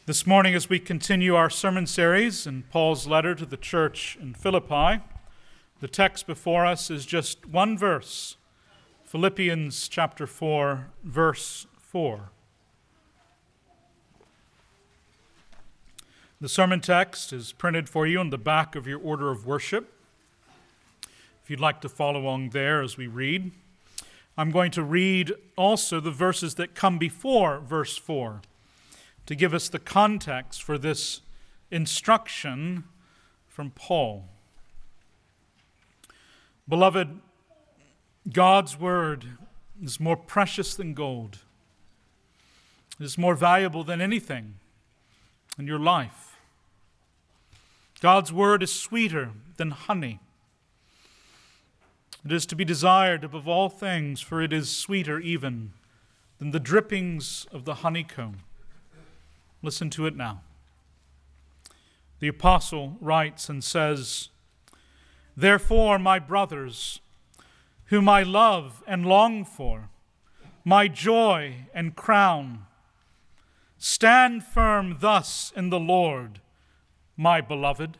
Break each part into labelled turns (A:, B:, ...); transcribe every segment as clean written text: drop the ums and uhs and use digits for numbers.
A: This morning, as we continue our sermon series in Paul's letter to the church in Philippi, the text before us is just one verse, Philippians chapter 4, verse 4. The sermon text is printed for you on the back of your order of worship. If you'd like to follow along there as we read, I'm going to read also the verses that come before verse 4 to give us the context for this instruction from Paul. Beloved, God's word is more precious than gold. It is more valuable than anything in your life. God's word is sweeter than honey. It is to be desired above all things, for it is sweeter even than the drippings of the honeycomb. Listen to it now. The apostle writes and says, "Therefore, my brothers, whom I love and long for, my joy and crown, stand firm thus in the Lord, my beloved.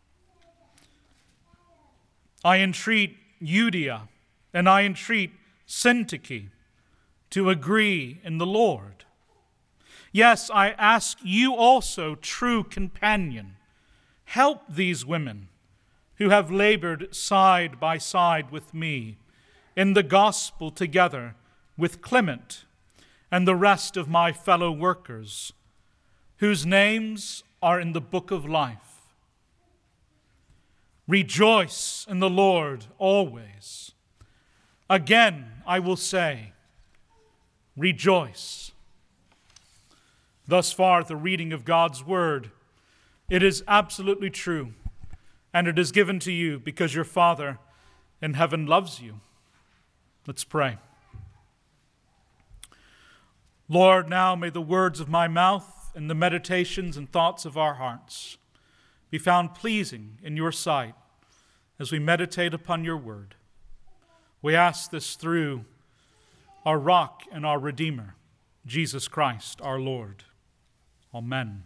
A: I entreat Euodia and I entreat Syntyche to agree in the Lord. Yes, I ask you also, true companion, help these women who have labored side by side with me in the gospel together with Clement and the rest of my fellow workers, whose names are in the book of life. Rejoice in the Lord always. Again, I will say, rejoice." Thus far, the reading of God's word. It is absolutely true, and it is given to you because your Father in heaven loves you. Let's pray. Lord, now may the words of my mouth and the meditations and thoughts of our hearts be found pleasing in your sight as we meditate upon your word. We ask this through our rock and our Redeemer, Jesus Christ, our Lord. Amen.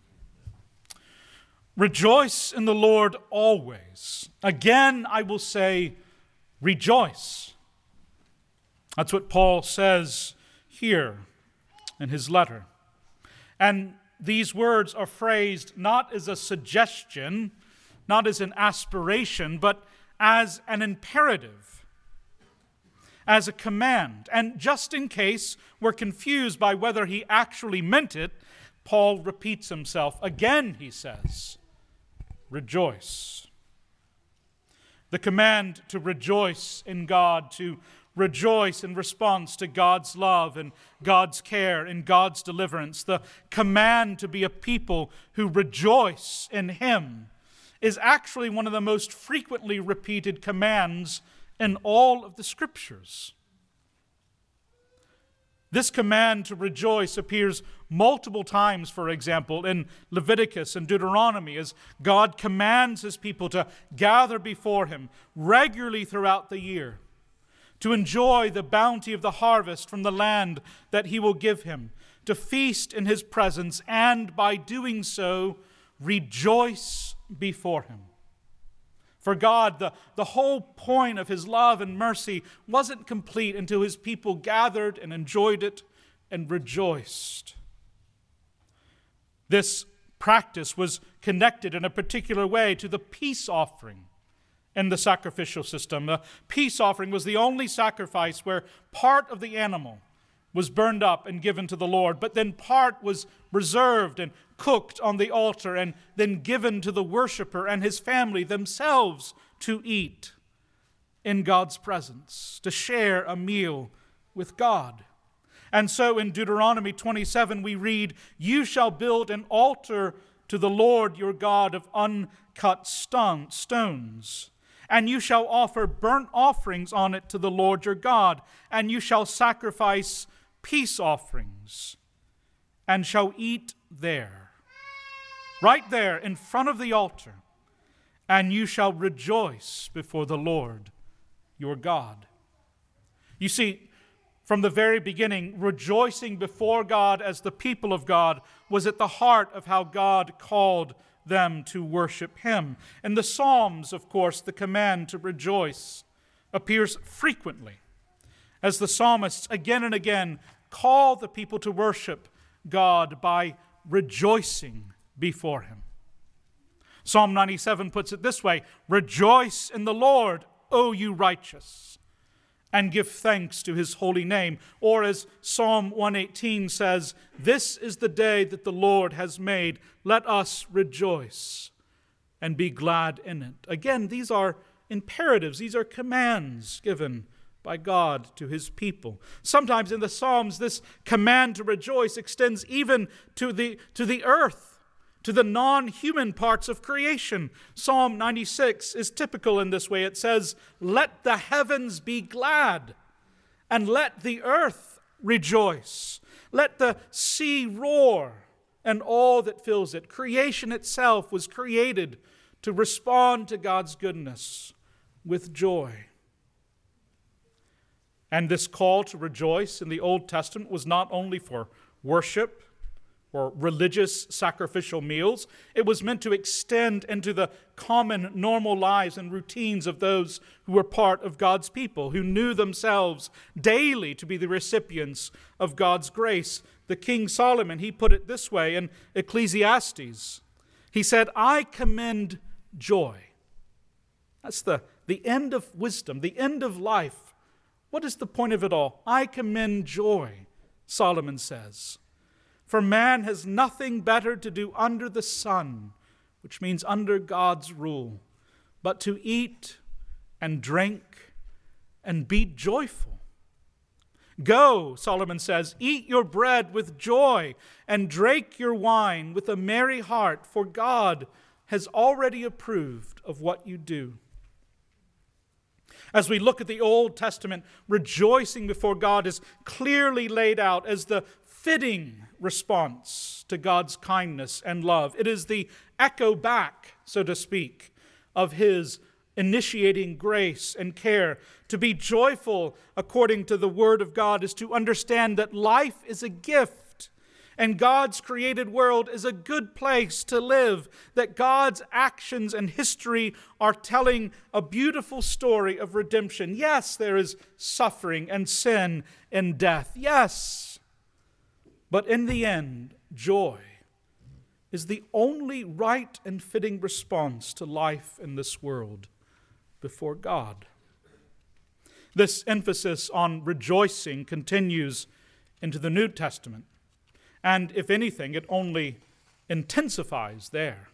A: Rejoice in the Lord always. Again, I will say, rejoice. That's what Paul says here in his letter. And these words are phrased not as a suggestion, not as an aspiration, but as an imperative, as a command. And just in case we're confused by whether he actually meant it, Paul repeats himself. Again, he says, rejoice. The command to rejoice in God, to rejoice in response to God's love and God's care and God's deliverance, the command to be a people who rejoice in Him, is actually one of the most frequently repeated commands in all of the Scriptures. This command to rejoice appears multiple times, for example, in Leviticus and Deuteronomy, as God commands His people to gather before Him regularly throughout the year, to enjoy the bounty of the harvest from the land that He will give him, to feast in His presence, and by doing so, rejoice before Him. For God, the whole point of His love and mercy wasn't complete until His people gathered and enjoyed it and rejoiced. This practice was connected in a particular way to the peace offering in the sacrificial system. The peace offering was the only sacrifice where part of the animal was burned up and given to the Lord, but then part was reserved and cooked on the altar and then given to the worshiper and his family themselves to eat in God's presence, to share a meal with God. And so in Deuteronomy 27 we read, "You shall build an altar to the Lord your God of uncut stones, and you shall offer burnt offerings on it to the Lord your God, and you shall sacrifice peace offerings, and shall eat there," right there in front of the altar, "and you shall rejoice before the Lord your God." You see, From the very beginning, rejoicing before God as the people of God was at the heart of how God called them to worship Him. In the Psalms, of course, the command to rejoice appears frequently as the psalmists again and again call the people to worship God by rejoicing before Him. Psalm 97 puts it this way: "Rejoice in the Lord, O you righteous, and give thanks to His holy name." Or as Psalm 118 says, "This is the day that the Lord has made. Let us rejoice and be glad in it." Again, these are imperatives. These are commands given by God to His people. Sometimes in the Psalms, this command to rejoice extends even to the earth, to the non-human parts of creation. Psalm 96 is typical in this way. It says, "Let the heavens be glad, and let the earth rejoice. Let the sea roar, and all that fills it." Creation itself was created to respond to God's goodness with joy. And this call to rejoice in the Old Testament was not only for worship or religious sacrificial meals. It was meant to extend into the common normal lives and routines of those who were part of God's people, who knew themselves daily to be the recipients of God's grace. The King Solomon, he put it this way in Ecclesiastes. He said, "I commend joy." That's the end of wisdom, the end of life. What is the point of it all? I commend joy, Solomon says. "For man has nothing better to do under the sun," which means under God's rule, "but to eat and drink and be joyful." "Go," Solomon says, "eat your bread with joy and drink your wine with a merry heart, for God has already approved of what you do." As we look at the Old Testament, rejoicing before God is clearly laid out as the fitting response to God's kindness and love. It is the echo back, so to speak, of His initiating grace and care. To be joyful, according to the Word of God, is to understand that life is a gift and God's created world is a good place to live, that God's actions and history are telling a beautiful story of redemption. Yes, there is suffering and sin and death. Yes. But in the end, joy is the only right and fitting response to life in this world before God. This emphasis on rejoicing continues into the New Testament. And if anything, it only intensifies there.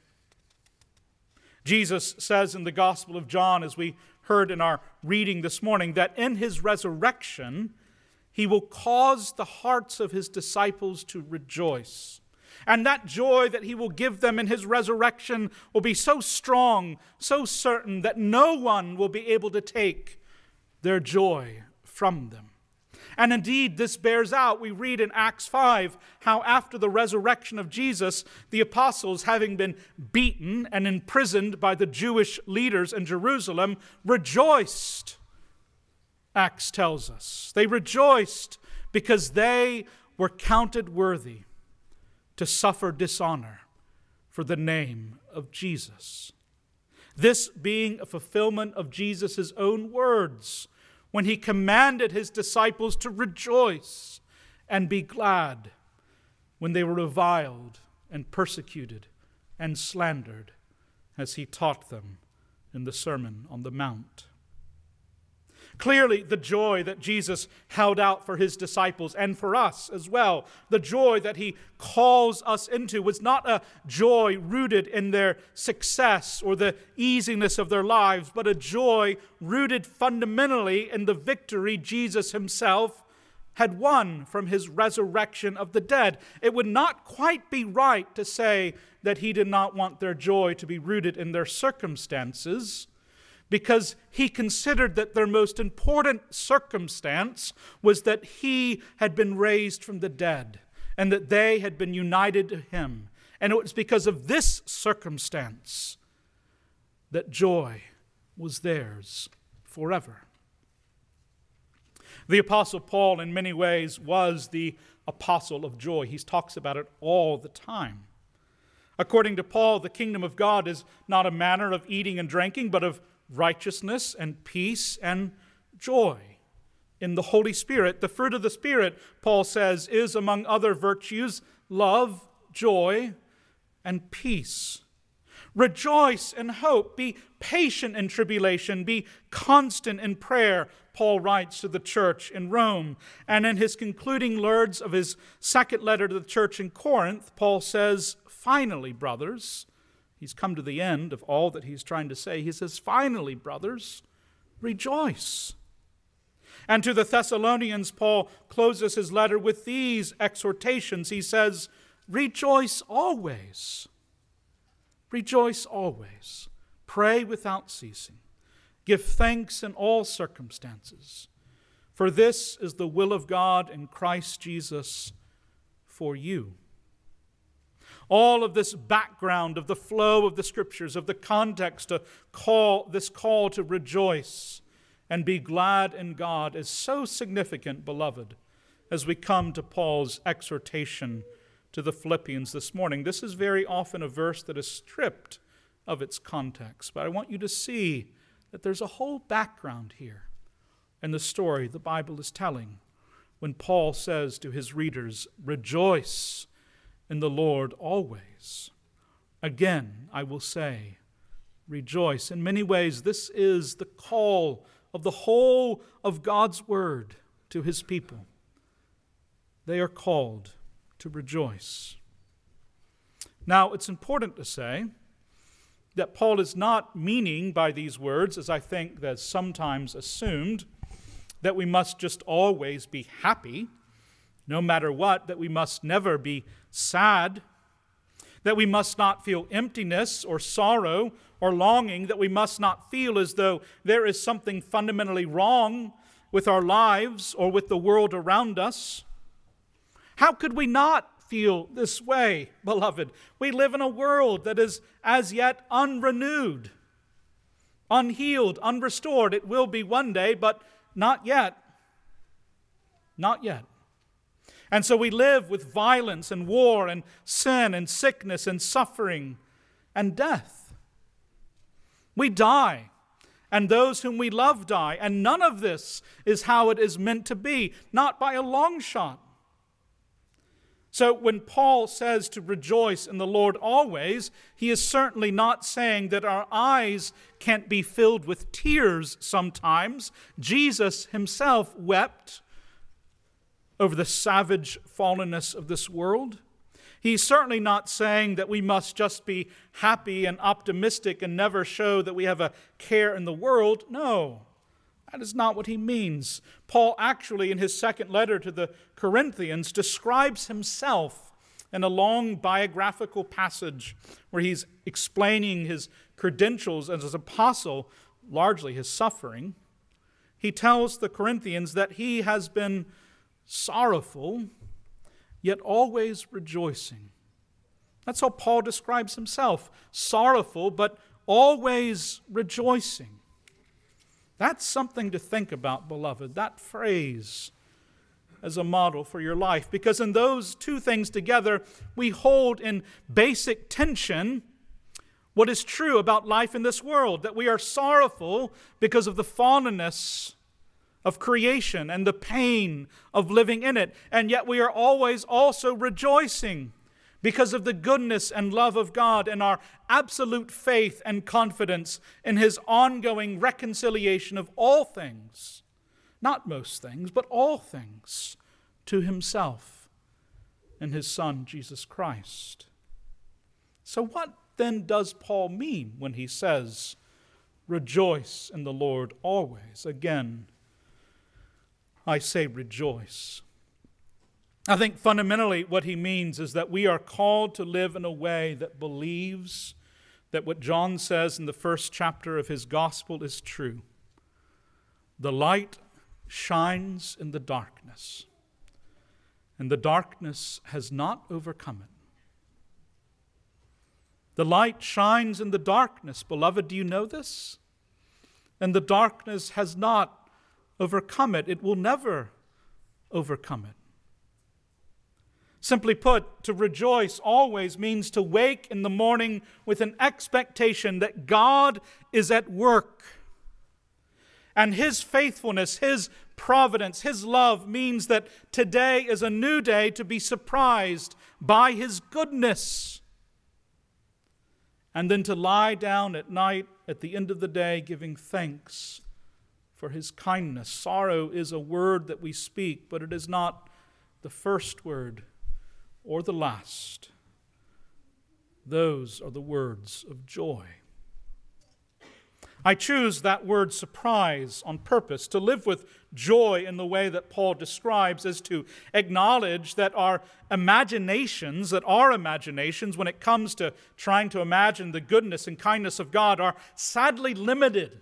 A: Jesus says in the Gospel of John, as we heard in our reading this morning, that in His resurrection, He will cause the hearts of His disciples to rejoice. And that joy that He will give them in His resurrection will be so strong, so certain, that no one will be able to take their joy from them. And indeed, this bears out. We read in Acts 5 how after the resurrection of Jesus, the apostles, having been beaten and imprisoned by the Jewish leaders in Jerusalem, rejoiced. Acts tells us. They rejoiced because they were counted worthy to suffer dishonor for the name of Jesus. This being a fulfillment of Jesus' own words when He commanded His disciples to rejoice and be glad when they were reviled and persecuted and slandered, as He taught them in the Sermon on the Mount. Clearly, the joy that Jesus held out for His disciples and for us as well, the joy that He calls us into, was not a joy rooted in their success or the easiness of their lives, but a joy rooted fundamentally in the victory Jesus Himself had won from His resurrection of the dead. It would not quite be right to say that He did not want their joy to be rooted in their circumstances, because He considered that their most important circumstance was that He had been raised from the dead and that they had been united to Him. And it was because of this circumstance that joy was theirs forever. The Apostle Paul, in many ways, was the apostle of joy. He talks about it all the time. According to Paul, the kingdom of God is not a matter of eating and drinking, but of righteousness and peace and joy in the Holy Spirit. The fruit of the Spirit, Paul says, is, among other virtues, love, joy, and peace. Rejoice in hope. Be patient in tribulation. Be constant in prayer, Paul writes to the church in Rome. And in his concluding words of his second letter to the church in Corinth, Paul says, finally, brothers, he's come to the end of all that he's trying to say. He says, finally, brothers, rejoice. And to the Thessalonians, Paul closes his letter with these exhortations. He says, rejoice always. Rejoice always. Pray without ceasing. Give thanks in all circumstances. For this is the will of God in Christ Jesus for you. All of this background of the flow of the Scriptures, of the context to this call to rejoice and be glad in God is so significant, beloved, as we come to Paul's exhortation to the Philippians this morning. This is very often a verse that is stripped of its context, but I want you to see that there's a whole background here in the story the Bible is telling when Paul says to his readers, rejoice in the Lord always. Again, I will say, rejoice. In many ways, this is the call of the whole of God's word to his people. They are called to rejoice. Now, it's important to say that Paul is not meaning by these words, as I think that's sometimes assumed, that we must just always be happy, no matter what, that we must never be sad, that we must not feel emptiness or sorrow or longing, that we must not feel as though there is something fundamentally wrong with our lives or with the world around us. How could we not feel this way, beloved? We live in a world that is as yet unrenewed, unhealed, unrestored. It will be one day, but not yet. Not yet. And so we live with violence and war and sin and sickness and suffering and death. We die, and those whom we love die, and none of this is how it is meant to be, not by a long shot. So when Paul says to rejoice in the Lord always, he is certainly not saying that our eyes can't be filled with tears sometimes. Jesus himself wept over the savage fallenness of this world. He's certainly not saying that we must just be happy and optimistic and never show that we have a care in the world. No. That is not what he means. Paul actually, in his second letter to the Corinthians, describes himself in a long biographical passage where he's explaining his credentials as an apostle, largely his suffering. He tells the Corinthians that he has been sorrowful, yet always rejoicing. That's how Paul describes himself. Sorrowful, but always rejoicing. That's something to think about, beloved, that phrase as a model for your life. Because in those two things together, we hold in basic tension what is true about life in this world, that we are sorrowful because of the fallenness of creation and the pain of living in it. And yet we are always also rejoicing because of the goodness and love of God and our absolute faith and confidence in his ongoing reconciliation of all things, not most things, but all things, to himself and his Son, Jesus Christ. So what then does Paul mean when he says, rejoice in the Lord always? Again, I say rejoice. I think fundamentally what he means is that we are called to live in a way that believes that what John says in the first chapter of his gospel is true. The light shines in the darkness, and the darkness has not overcome it. The light shines in the darkness, beloved. Do you know this? And the darkness has not overcome it. It will never overcome it. Simply put, to rejoice always means to wake in the morning with an expectation that God is at work. And His faithfulness, His providence, His love means that today is a new day to be surprised by His goodness. And then to lie down at night at the end of the day giving thanks for His kindness. Sorrow is a word that we speak, but it is not the first word or the last. Those are the words of joy. I choose that word surprise on purpose. To live with joy in the way that Paul describes is to acknowledge that our imaginations, when it comes to trying to imagine the goodness and kindness of God, are sadly limited.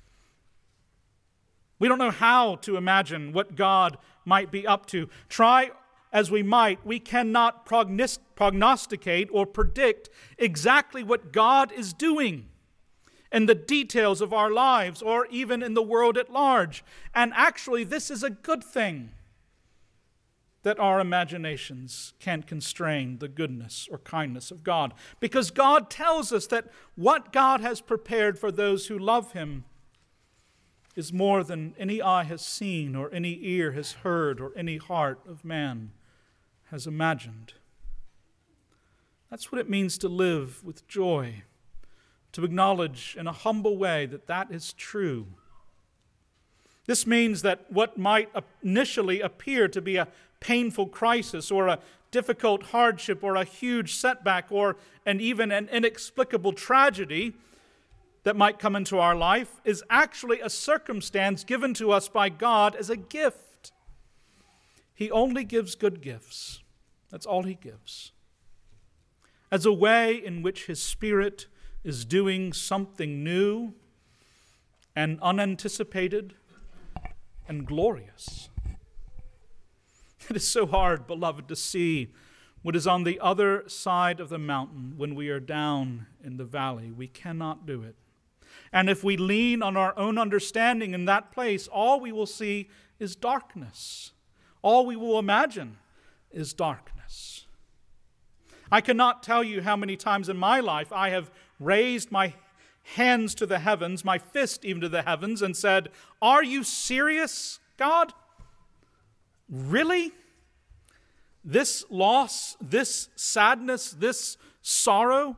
A: We don't know how to imagine what God might be up to. Try as we might, we cannot prognosticate or predict exactly what God is doing in the details of our lives or even in the world at large. And actually, this is a good thing, that our imaginations can't constrain the goodness or kindness of God, because God tells us that what God has prepared for those who love Him is more than any eye has seen or any ear has heard or any heart of man has imagined. That's what it means to live with joy, to acknowledge in a humble way that that is true. This means that what might initially appear to be a painful crisis or a difficult hardship or a huge setback and even an inexplicable tragedy that might come into our life is actually a circumstance given to us by God as a gift. He only gives good gifts. That's all He gives. As a way in which His Spirit is doing something new and unanticipated and glorious. It is so hard, beloved, to see what is on the other side of the mountain when we are down in the valley. We cannot do it. And if we lean on our own understanding in that place, all we will see is darkness. All we will imagine is darkness. I cannot tell you how many times in my life I have raised my hands to the heavens, my fist even to the heavens, and said, "Are you serious, God? Really? This loss, this sadness, this sorrow?"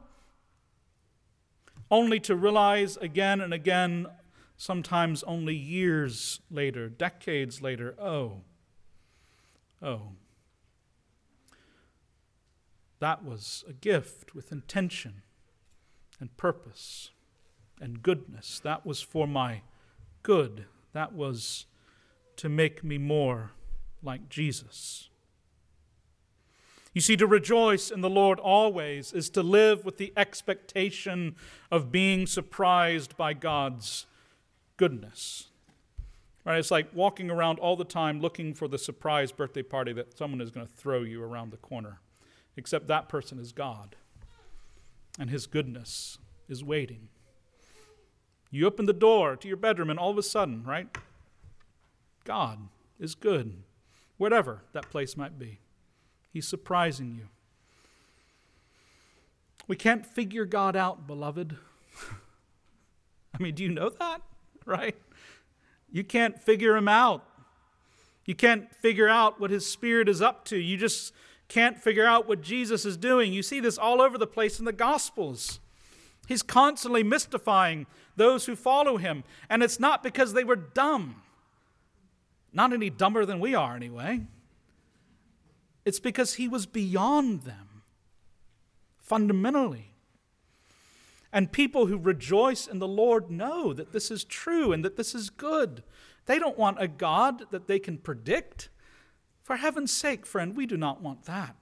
A: Only to realize again and again, sometimes only years later, decades later, oh, that was a gift with intention and purpose and goodness. That was for my good. That was to make me more like Jesus. You see, to rejoice in the Lord always is to live with the expectation of being surprised by God's goodness. Right? It's like walking around all the time looking for the surprise birthday party that someone is going to throw you around the corner. Except that person is God, and His goodness is waiting. You open the door to your bedroom, and all of a sudden, right, God is good, whatever that place might be. He's surprising you. We can't figure God out, beloved. I mean, do you know that, right? You can't figure Him out. You can't figure out what His Spirit is up to. You just can't figure out what Jesus is doing. You see this all over the place in the Gospels. He's constantly mystifying those who follow Him. And it's not because they were dumb. Not any dumber than we are, anyway. It's because He was beyond them, fundamentally. And people who rejoice in the Lord know that this is true and that this is good. They don't want a God that they can predict. For heaven's sake, friend, we do not want that.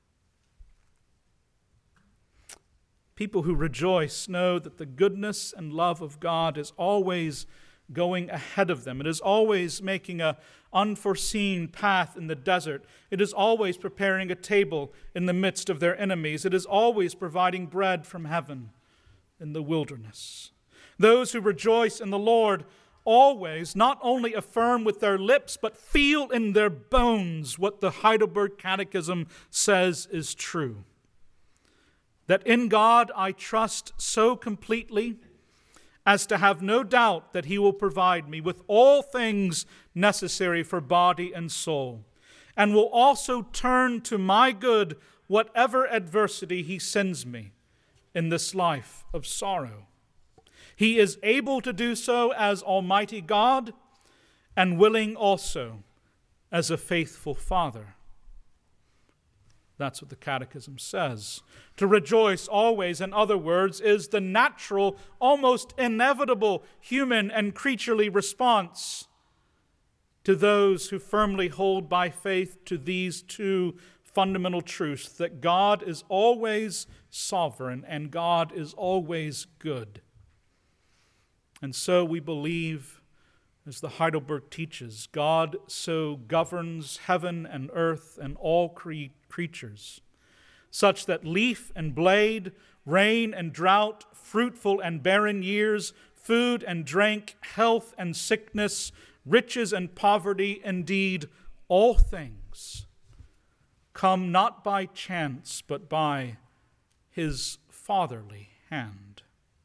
A: People who rejoice know that the goodness and love of God is always going ahead of them. It is always making an unforeseen path in the desert. It is always preparing a table in the midst of their enemies. It is always providing bread from heaven in the wilderness. Those who rejoice in the Lord always not only affirm with their lips, but feel in their bones what the Heidelberg Catechism says is true. That in God I trust so completely as to have no doubt that He will provide me with all things necessary for body and soul, and will also turn to my good whatever adversity He sends me in this life of sorrow. He is able to do so as Almighty God, and willing also as a faithful Father. That's what the Catechism says. To rejoice always, in other words, is the natural, almost inevitable human and creaturely response to those who firmly hold by faith to these two fundamental truths, that God is always sovereign and God is always good. And so we believe, as the Heidelberg teaches, God so governs heaven and earth and all creatures, such that leaf and blade, rain and drought, fruitful and barren years, food and drink, health and sickness, riches and poverty, indeed, all things come not by chance, but by His fatherly hand.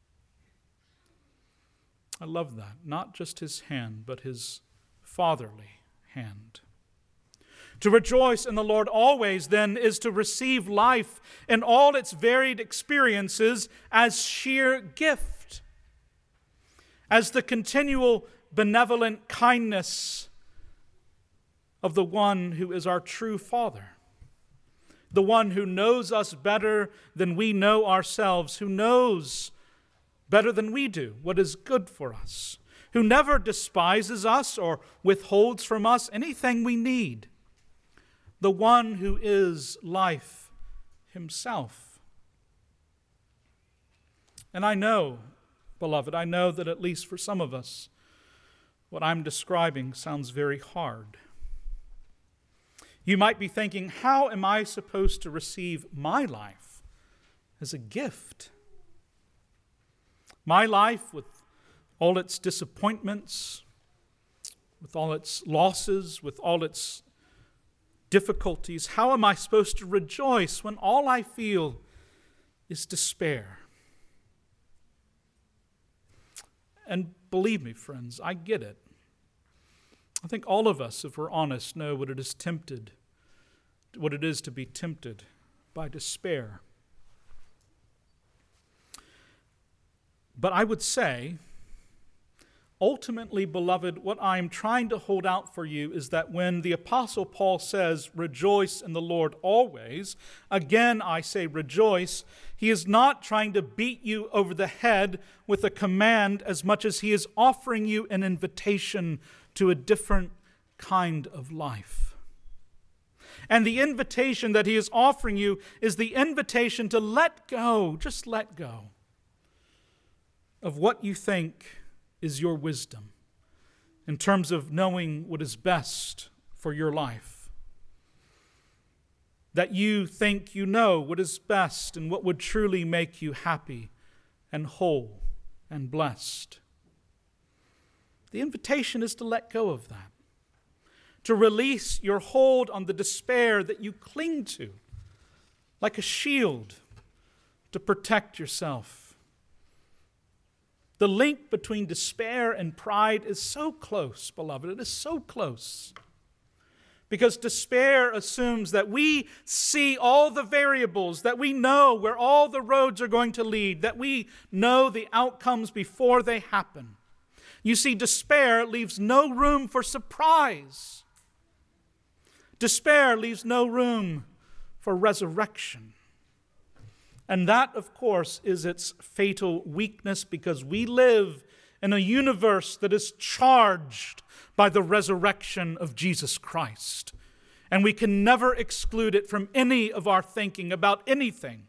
A: I love that. Not just His hand, but His fatherly hand. To rejoice in the Lord always, then, is to receive life in all its varied experiences as sheer gift, as the continual benevolent kindness of the one who is our true Father, the one who knows us better than we know ourselves, who knows better than we do what is good for us, who never despises us or withholds from us anything we need, the one who is life Himself. And I know, beloved, I know that at least for some of us, what I'm describing sounds very hard. You might be thinking, how am I supposed to receive my life as a gift? My life with all its disappointments, with all its losses, with all its difficulties, how am I supposed to rejoice when all I feel is despair? And believe me, friends, I get it. I think all of us, if we're honest, know what it is to be tempted by despair. But I would say, ultimately, beloved, what I am trying to hold out for you is that when the Apostle Paul says, rejoice in the Lord always, again I say rejoice, he is not trying to beat you over the head with a command as much as he is offering you an invitation to a different kind of life. And the invitation that he is offering you is the invitation to let go, just let go, of what you think is your wisdom in terms of knowing what is best for your life. That you think you know what is best and what would truly make you happy and whole and blessed. The invitation is to let go of that, to release your hold on the despair that you cling to like a shield to protect yourself. The link between despair and pride is so close, beloved. It is so close. Because despair assumes that we see all the variables, that we know where all the roads are going to lead, that we know the outcomes before they happen. You see, despair leaves no room for surprise. Despair leaves no room for resurrection. And that, of course, is its fatal weakness, because we live in a universe that is charged by the resurrection of Jesus Christ. And we can never exclude it from any of our thinking about anything.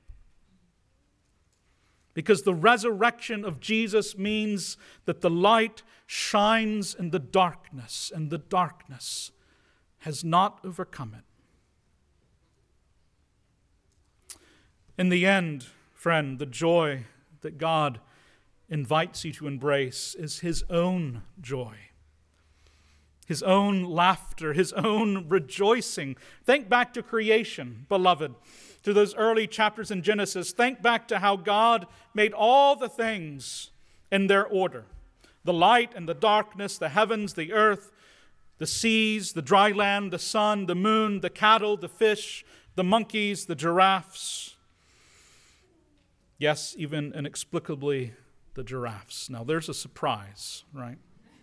A: Because the resurrection of Jesus means that the light shines in the darkness, and the darkness has not overcome it. In the end, friend, the joy that God invites you to embrace is his own joy, his own laughter, his own rejoicing. Think back to creation, beloved, to those early chapters in Genesis. Think back to how God made all the things in their order: the light and the darkness, the heavens, the earth, the seas, the dry land, the sun, the moon, the cattle, the fish, the monkeys, the giraffes. Yes, even inexplicably, the giraffes. Now, there's a surprise, right?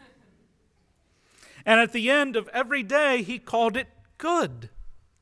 A: And at the end of every day, he called it good.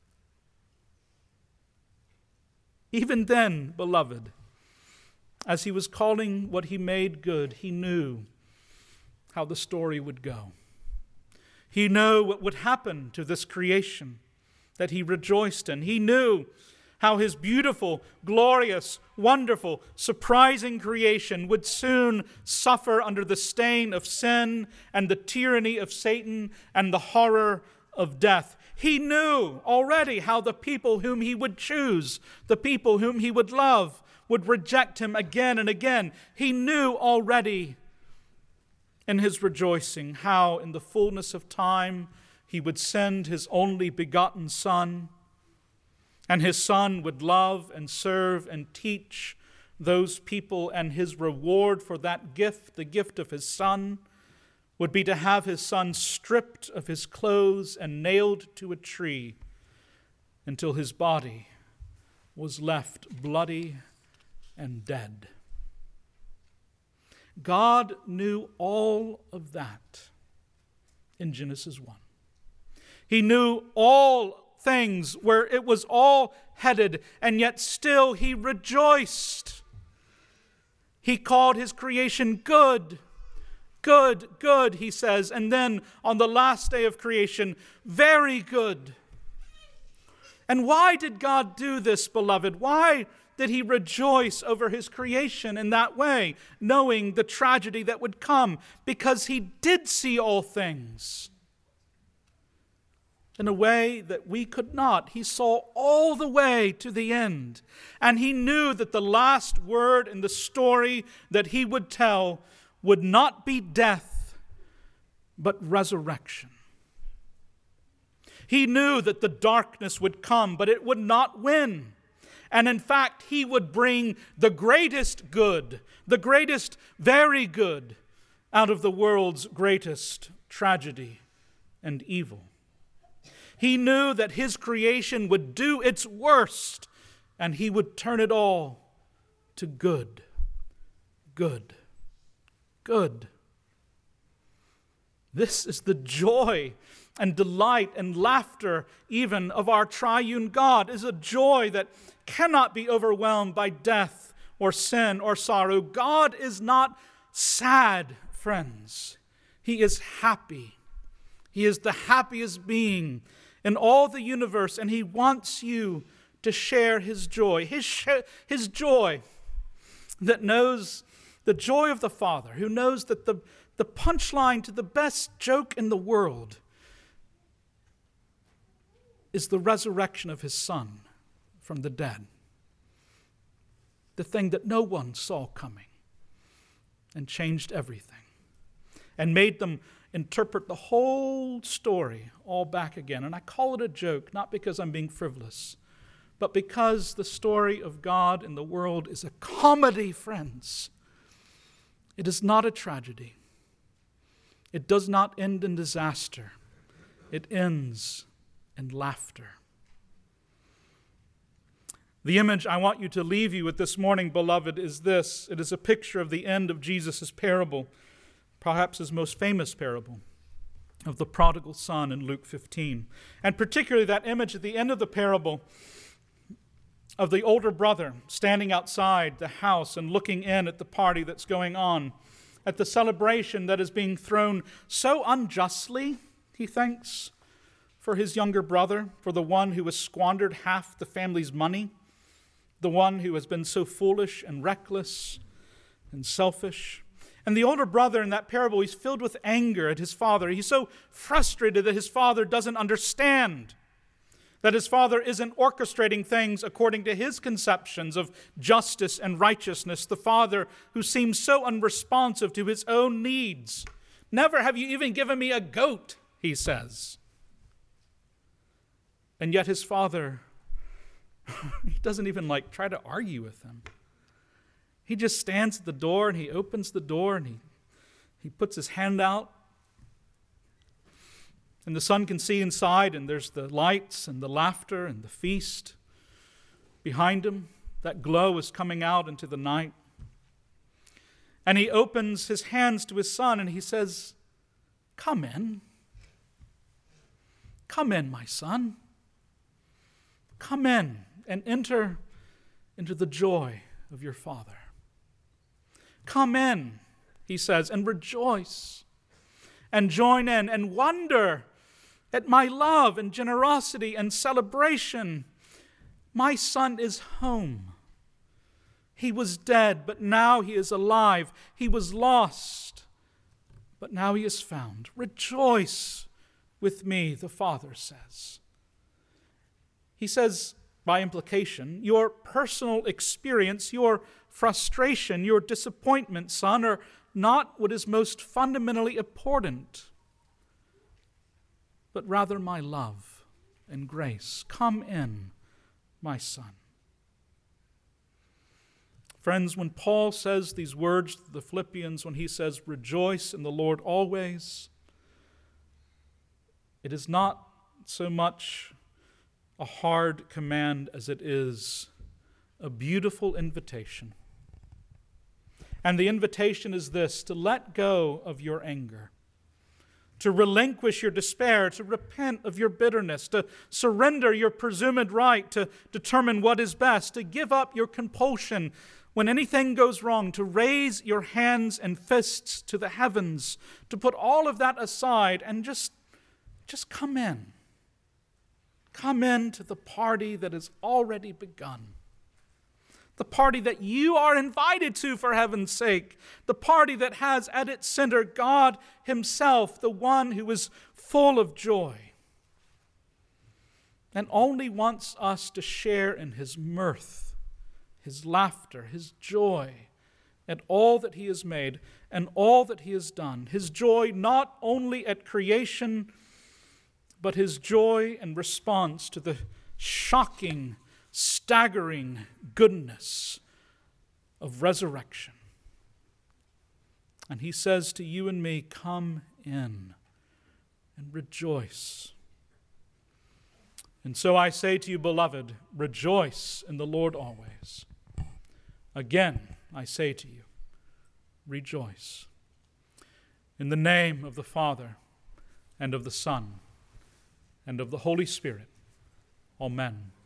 A: Even then, beloved, as he was calling what he made good, he knew how the story would go. He knew what would happen to this creation that he rejoiced in. He knew how his beautiful, glorious, wonderful, surprising creation would soon suffer under the stain of sin and the tyranny of Satan and the horror of death. He knew already how the people whom he would choose, the people whom he would love, would reject him again and again. He knew already in his rejoicing how in the fullness of time he would send his only begotten Son, and his Son would love and serve and teach those people, and his reward for that gift, the gift of his Son, would be to have his Son stripped of his clothes and nailed to a tree until his body was left bloody and dead. God knew all of that in Genesis 1. He knew all things, where it was all headed, and yet still he rejoiced. He called his creation good, good, good, he says, and then on the last day of creation, very good. And why did God do this, beloved? Why did he rejoice over his creation in that way, knowing the tragedy that would come? Because he did see all things in a way that we could not. He saw all the way to the end. And he knew that the last word in the story that he would tell would not be death, but resurrection. He knew that the darkness would come, but it would not win. And in fact, he would bring the greatest good, the greatest very good, out of the world's greatest tragedy and evil. He knew that his creation would do its worst, and he would turn it all to good, good, good. This is the joy and delight and laughter even of our triune God, is a joy that cannot be overwhelmed by death or sin or sorrow. God is not sad, friends. He is happy. He is the happiest being in all the universe, and he wants you to share his joy. His joy that knows the joy of the Father, who knows that the punchline to the best joke in the world is the resurrection of his Son from the dead. The thing that no one saw coming and changed everything and made them interpret the whole story all back again. And I call it a joke, not because I'm being frivolous, but because the story of God in the world is a comedy, friends. It is not a tragedy. It does not end in disaster. It ends in laughter. The image I want you to leave you with this morning, beloved, is this. It is a picture of the end of Jesus' parable, perhaps his most famous parable, of the prodigal son in Luke 15. And particularly that image at the end of the parable of the older brother standing outside the house and looking in at the party that's going on, at the celebration that is being thrown so unjustly, he thinks, for his younger brother, for the one who has squandered half the family's money, the one who has been so foolish and reckless and selfish. And the older brother in that parable, he's filled with anger at his father. He's so frustrated that his father doesn't understand That his Father isn't orchestrating things according to his conceptions of justice and righteousness. The Father who seems so unresponsive to his own needs. Never have you even given me a goat, he says. And yet his Father, he doesn't even try to argue with him. He just stands at the door and he opens the door and he puts his hand out. And the son can see inside, and there's the lights and the laughter and the feast behind him. That glow is coming out into the night. And he opens his hands to his son and he says, "Come in. Come in, my son. Come in and enter into the joy of your Father. Come in," he says, "and rejoice and join in and wonder at my love and generosity and celebration. My son is home. He was dead, but now he is alive. He was lost, but now he is found. Rejoice with me," the Father says. He says, by implication, your personal experience, your frustration, your disappointment, son, are not what is most fundamentally important, but rather my love and grace. Come in, my son. Friends, when Paul says these words to the Philippians, when he says, "Rejoice in the Lord always," it is not so much a hard command as it is a beautiful invitation. And the invitation is this: to let go of your anger, to relinquish your despair, to repent of your bitterness, to surrender your presumed right to determine what is best, to give up your compulsion when anything goes wrong, to raise your hands and fists to the heavens, to put all of that aside and just come in. Come into the party that has already begun. The party that you are invited to, for heaven's sake. The party that has at its center God himself, the one who is full of joy and only wants us to share in his mirth, his laughter, his joy at all that he has made and all that he has done. His joy not only at creation, but his joy in response to the shocking, staggering goodness of resurrection. And he says to you and me, "Come in and rejoice." And so I say to you, beloved, rejoice in the Lord always. Again, I say to you, rejoice. In the name of the Father, and of the Son, and of the Holy Spirit. Amen.